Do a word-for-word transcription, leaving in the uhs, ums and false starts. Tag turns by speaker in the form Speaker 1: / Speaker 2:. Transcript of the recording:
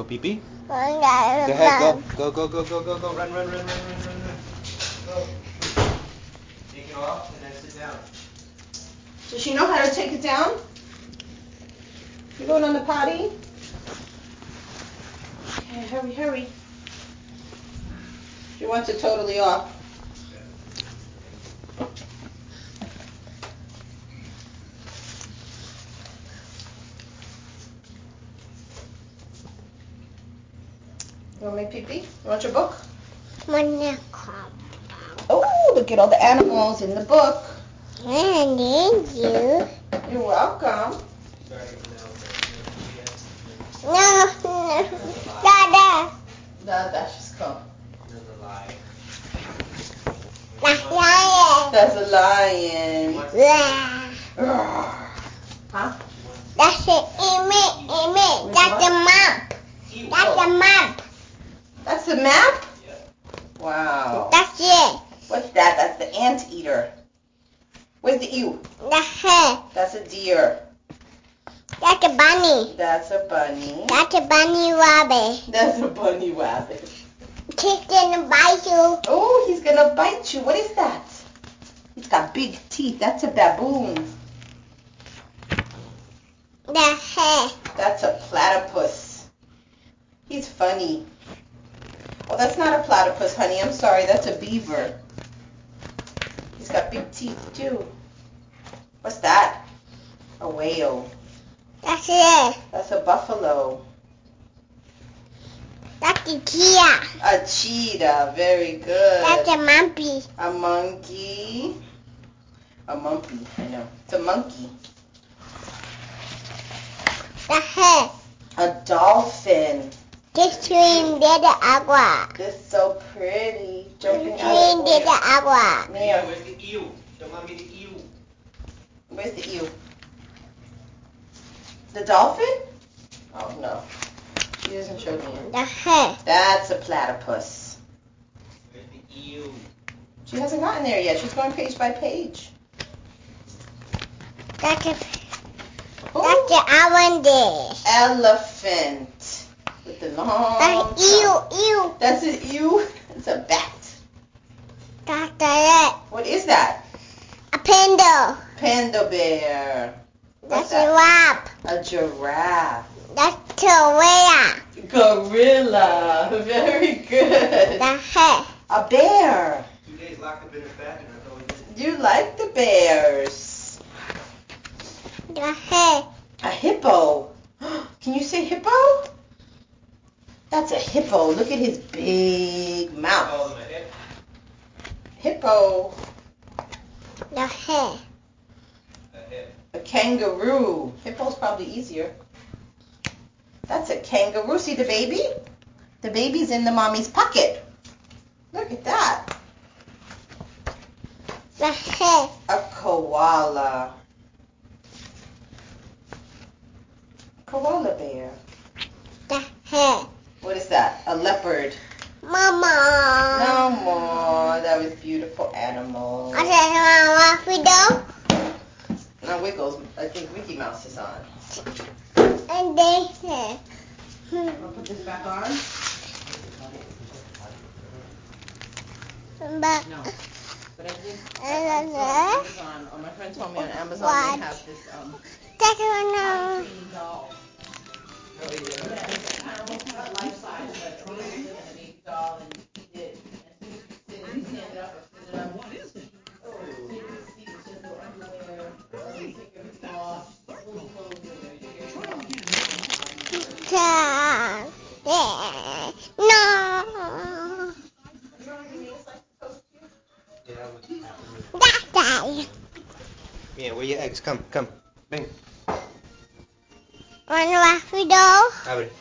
Speaker 1: pee-pee? Go ahead, go. Go, go, go, go, go, go. Run, run, run, run, run, run, run. Go. Take it off and then sit down.
Speaker 2: Does she know how to take it down? You going on the potty? Okay, hurry, hurry. She wants it totally off. You want me pee-pee? You want your book? Oh, look at all the animals in the book.
Speaker 3: Thank you.
Speaker 2: You're welcome.
Speaker 3: No, no. Dada.
Speaker 2: Dada, she's come.
Speaker 1: There's a lion.
Speaker 3: That's lion.
Speaker 2: That's a lion.
Speaker 3: Yeah.
Speaker 2: Huh?
Speaker 3: That's it. Amy, Amy. That's the map. That's the map.
Speaker 2: That's the map?
Speaker 1: Yeah.
Speaker 2: Wow.
Speaker 3: That's it.
Speaker 2: What's that? That's the anteater. Where's the ewe?
Speaker 3: That's it.
Speaker 2: That's a deer.
Speaker 3: That's a bunny.
Speaker 2: That's a bunny.
Speaker 3: That's a bunny rabbit.
Speaker 2: That's a bunny rabbit.
Speaker 3: He's gonna bite you.
Speaker 2: Oh, he's gonna bite you. What is that? He's got big teeth. That's a baboon.
Speaker 3: That's it.
Speaker 2: That's a platypus. He's funny. Oh, that's not a platypus, honey. I'm sorry. That's a beaver. He's got big teeth, too. What's that? A whale.
Speaker 3: That's it.
Speaker 2: That's a buffalo.
Speaker 3: That's a cheetah.
Speaker 2: A cheetah. Very good.
Speaker 3: That's a monkey.
Speaker 2: A monkey. A monkey. I know. It's a monkey.
Speaker 3: That's it.
Speaker 2: A dolphin.
Speaker 3: This swim de the agua.
Speaker 2: This is so pretty. Jumping
Speaker 3: This
Speaker 2: out
Speaker 3: swim
Speaker 2: of
Speaker 3: de the agua.
Speaker 2: Mia,
Speaker 1: Where's the eel? Show mommy the eel.
Speaker 2: where's the eel? The dolphin? Oh no. She doesn't show me it.
Speaker 3: That's it.
Speaker 2: That's a platypus.
Speaker 1: Where's the eel?
Speaker 2: She hasn't gotten there yet. She's going page by page.
Speaker 3: That's a,
Speaker 2: Ooh,
Speaker 3: that's the almond.
Speaker 2: elephant. With the long
Speaker 3: That's
Speaker 2: trunk.
Speaker 3: ew, ew.
Speaker 2: That's an ewe? It's a bat.
Speaker 3: That's the
Speaker 2: What is that?
Speaker 3: a panda.
Speaker 2: Panda bear. What's
Speaker 3: That's a
Speaker 2: that?
Speaker 3: rap.
Speaker 2: A giraffe.
Speaker 3: That's a gorilla.
Speaker 2: Gorilla. Very good.
Speaker 3: That's it.
Speaker 2: A bear.
Speaker 1: Two days locked up in his back and that's all he did.
Speaker 2: You like the bears.
Speaker 3: That's it.
Speaker 2: A hippo. Can you say hippo? That's a hippo. Look at his big mouth.
Speaker 1: Call him a hip.
Speaker 2: Hippo.
Speaker 3: That's it.
Speaker 1: A hip.
Speaker 2: A kangaroo. Hippo's probably easier. That's a kangaroo. See the baby? The baby's in the mommy's pocket. Look at that.
Speaker 3: That's it.
Speaker 2: A koala. Koala bear.
Speaker 3: That's it.
Speaker 2: What is that? A leopard.
Speaker 3: Mama.
Speaker 2: No more. That was beautiful animal.
Speaker 3: I said, Mama, we
Speaker 2: Now Wiggles, I think Mickey Mouse is on.
Speaker 3: do. And they said,
Speaker 2: I'll put this back on.
Speaker 3: but,
Speaker 2: No. But I did.
Speaker 3: and then,
Speaker 2: Amazon. Oh, my friend told me on Amazon
Speaker 3: What?
Speaker 2: they have this um
Speaker 3: that's one.
Speaker 2: training doll. Yeah, it's kind of looks like life size, but it really is a baby doll, and he did. As soon as you sit, you stand it up or sit it up. What is it? Oh, so you can see it's just no underwear, take everything off, fully clothed, and then you get your
Speaker 3: Yeah. No.
Speaker 2: You know what you mean? It's like the toast to you.
Speaker 1: Yeah, I would have to.
Speaker 3: That's that.
Speaker 1: Mia, where are your eggs? Come, come. Bang.
Speaker 3: One waffle dough.
Speaker 1: Abre.